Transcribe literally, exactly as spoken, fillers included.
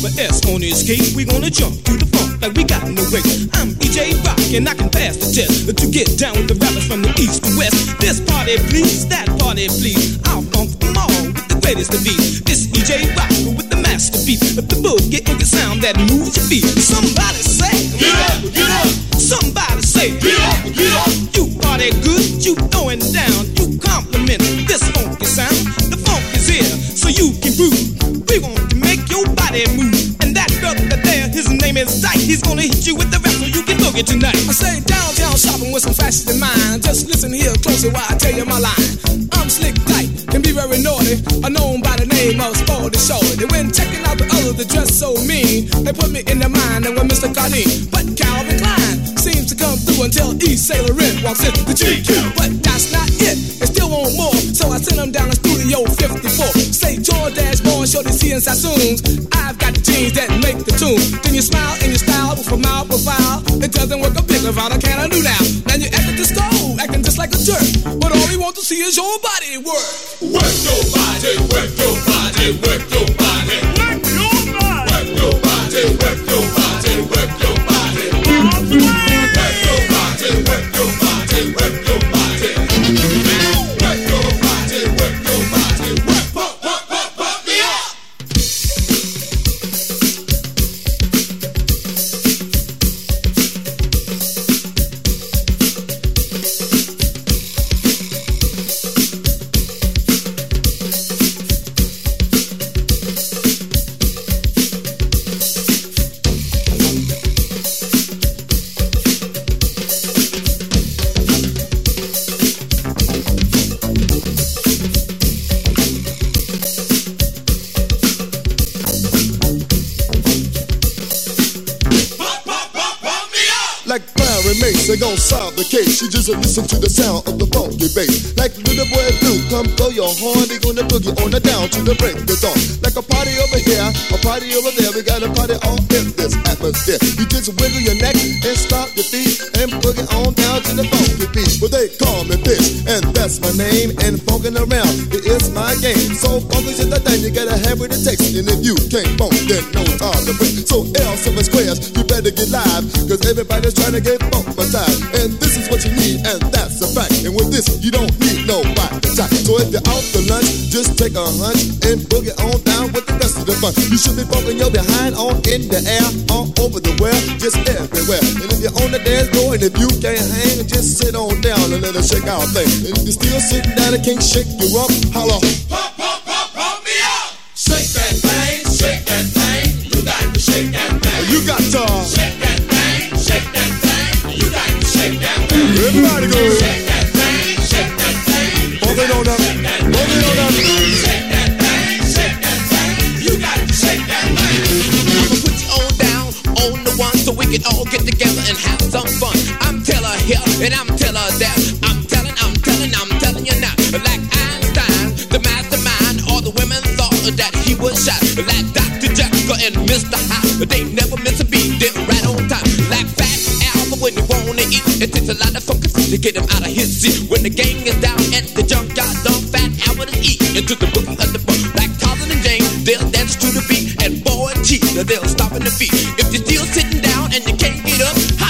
the S on his case. We gonna jump through the funk like we got no break. I'm D J Rock and I can pass the test to get down with the rappers from the east to west. This party please, that party please. I'll funk them all with the greatest of beats. This D J Rock with the masterpiece of the boogie in the sound that moves your feet. Somebody say, get up, get up. Somebody say, get up, get up. You party good, you throwing down, you compliment this funky sound. The funk is here, so you can groove. We want to make your body move. And that brother there, his name is Dyke. He's gonna hit you with the rap so you can boogie tonight. I say downtown shopping with some fashion in mind. Just listen here closely while I tell you my line. I'm Slick Dyke, can be very naughty. I'm known by the name of Sporty Shorty. When checking out the others that dress so mean, they put me in their mind and with Mister Cardine. But Calvin Klein seems to come through until East Sailor Red walks in the G Q. But that's not it, they still want more. So I send them down to Studio fifty-four. Say George Dashboard, show the C and Sassoons. I've got the jeans that make the tune. Then you smile and you style with a mouth profile. It doesn't work a bit without a can of do now. Now you act at the stove, acting just like a jerk. But all we want to see is your body work. Work your body, work your body, work your body. Work your body. Work your body, work your body, work your body. Work your body, work your body, work your body. Work your body, work your body, work, pump, pump, pump, pump me up. They gon' solve the case. You just listen to the sound of the funky bass. Like little boy blue, come blow your horn. They gonna boogie on the down to the break of dawn. Like a party over here, a party over there. We got a party all in this atmosphere. You just wiggle your neck and stop your feet and boogie on down to the funky beat. Well, they call me Fish, and that's my name. And funkin' around, it is my game. So funky's is the thing, you gotta have what it takes. And if you can't funk, then no time to break. So L seven squares, you better get live, cause everybody's trying to get funk my time. And this is what you need, and that's a fact. And with this, you don't need no right to jack. So if you're out to lunch, just take a hunch and boogie on down with the rest of the fun. You should be bumping your behind on in the air, all over the world, just everywhere. And if you're on the dance floor, and if you can't hang, just sit on down and let it shake out thing. And if you're still sitting down and can't shake you up, holla. Pump, pump, pump, pump me up. Shake that thing, shake that thing. You got to shake that thing. You got to shake that thing, shake that thing. You got to shake that thing. Everybody go. Shake that thing, shake that thing. Bump it on up, bump it on up. Shake that thing, shake that thing. You got to shake that thing. I'ma put you on down on the one so we can all get together and have some fun. I'm teller here and I'm teller there. I'm telling, I'm telling, I'm telling you now. Like Einstein, the mastermind, all the women thought that he was shot. Like Doctor Jekyll and Mister Hyde, they never miss a beat, they're right on time. Like Fat Albert when he wanna eat, it takes a lot of focus to get him out of his seat. When the gang is down at the junkyard, dumb Fat Albert is eat into the boogie of the book. Like Tarzan and Jane, they'll dance to the beat, and Boy and T, they'll stomp in the feet. If you're still sitting down and you can't get up,